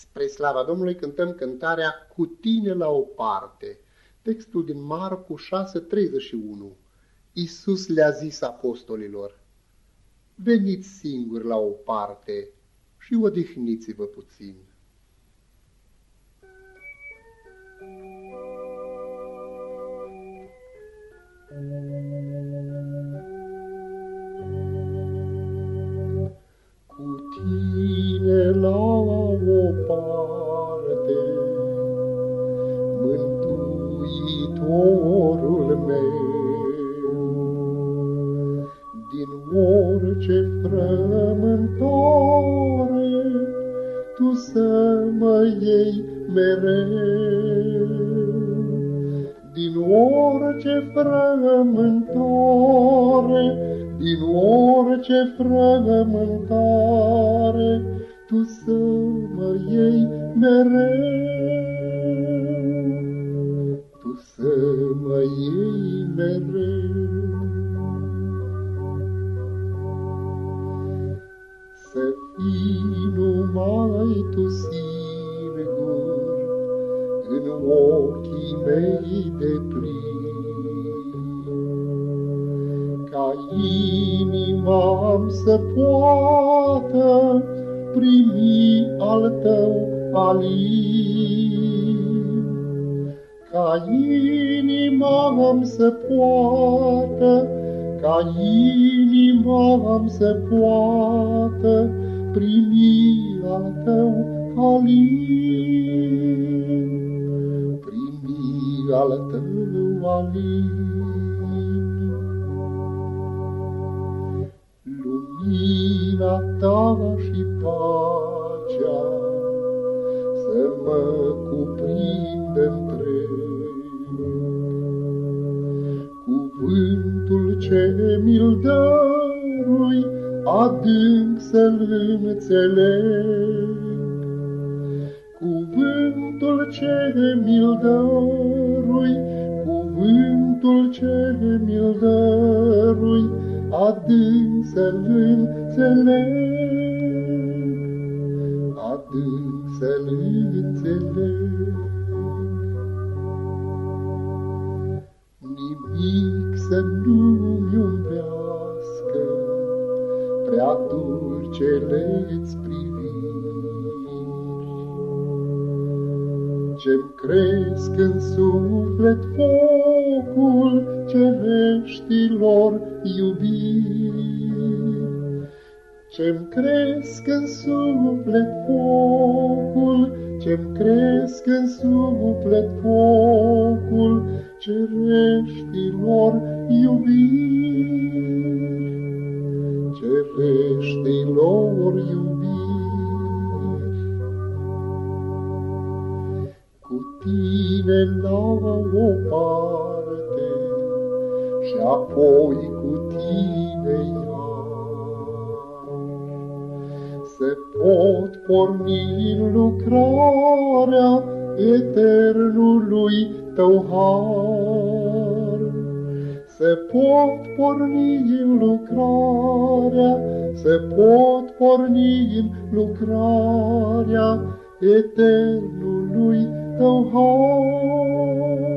Spre slava Domnului cântăm cântarea Cu tine la o parte. Textul din Marcu 6:31. Iisus le-a zis apostolilor: veniți singuri la o parte și odihniți-vă puțin. Cu tine la o parte, Mântuitorul meu, din orice frământare, Tu să mă iei mereu. Din orice frământare, din orice frământare, Tu să mă iei mereu. Tu să mă iei mereu. Să fii numai Tu singur în ochii mei deplini, ca inima-mi să poată primi al Tău alin, ca inima-mi să poată, ca inima-mi să poată primi al Tău alin, primi al Tău alin. Lumina Ta și pacea să mă cuprindă întreg. Cuvântul ce mi-l dărui adânc să-l înțeleg. Cuvântul ce mi-l dărui, cuvântul ce mi-l dărui, adânc să-l înțeleg, adânc să-l înțeleg. Nimic să nu-mi umbrească prea dulcele-ți priviri, ce-mi cresc în suflet focul cereștilor iubiri, ce-mi cresc în suflet focul, ce-mi cresc în suflet focul cereștilor iubiri, cereștilor iubiri. Cu Tine la o parte și apoi cu Tine iar, să pot porni în lucrarea eternului Tău har, să pot porni în lucrarea, să pot porni în lucrarea eternului Tău har.